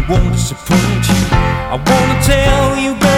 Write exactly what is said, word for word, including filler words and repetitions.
won't disappoint you. I wanna tell you, baby,